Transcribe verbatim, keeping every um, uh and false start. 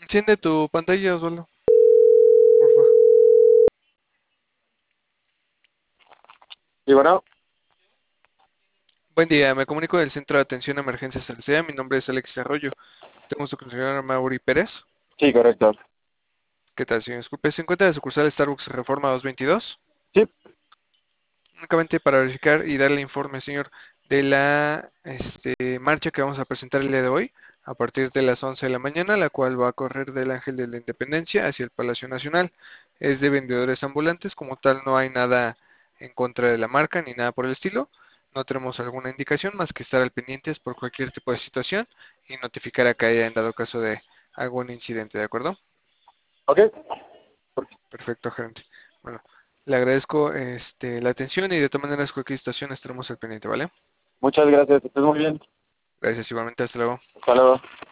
Enciende tu pantalla, Osvaldo, porfa. Y bueno, Buen día, me comunico del Centro de Atención a Emergencias Al C E A. Mi nombre es Alex Arroyo. Tengo su señora Mauri Pérez. sí, correcto. ¿Qué tal, señor? Disculpe, ¿se encuentra de sucursal Starbucks Reforma doscientos veintidós? Sí, Únicamente para verificar y darle informe, señor, de la este, marcha que vamos a presentar el día de hoy, a partir de las once de la mañana, la cual va a correr del Ángel de la Independencia hacia el Palacio Nacional. Es de vendedores ambulantes, como tal no hay nada en contra de la marca ni nada por el estilo. No tenemos alguna indicación más que estar al pendientes por cualquier tipo de situación y notificar a CAIA en dado caso de algún incidente, ¿de acuerdo? ok. Perfecto, gerente. Bueno, le agradezco este, la atención y de todas maneras cualquier situación estaremos al pendiente, ¿vale? Muchas gracias. Estés muy bien. Gracias igualmente, hasta luego. Hasta luego.